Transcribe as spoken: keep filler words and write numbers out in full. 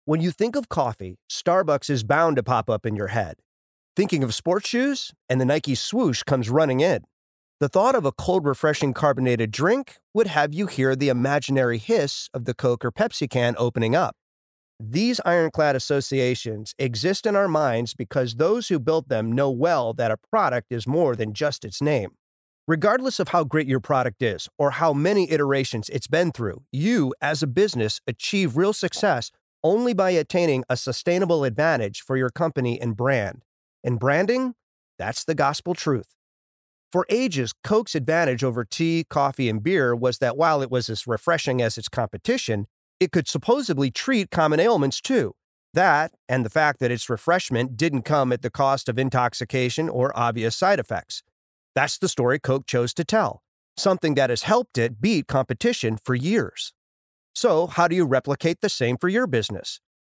When you think of coffee, Starbucks is bound to pop up in your head. Thinking of sports shoes, and the Nike swoosh comes running in. The thought of a cold, refreshing carbonated drink would have you hear the imaginary hiss of the Coke or Pepsi can opening up. These ironclad associations exist in our minds because those who built them know well that a product is more than just its name. Regardless of how great your product is or how many iterations it's been through, you, as a business, achieve real success only by attaining a sustainable advantage for your company and brand. And branding, that's the gospel truth. For ages, Coke's advantage over tea, coffee, and beer was that while it was as refreshing as its competition, it could supposedly treat common ailments too. That, and the fact that its refreshment didn't come at the cost of intoxication or obvious side effects. That's the story Coke chose to tell, something that has helped it beat competition for years. So, how do you replicate the same for your business?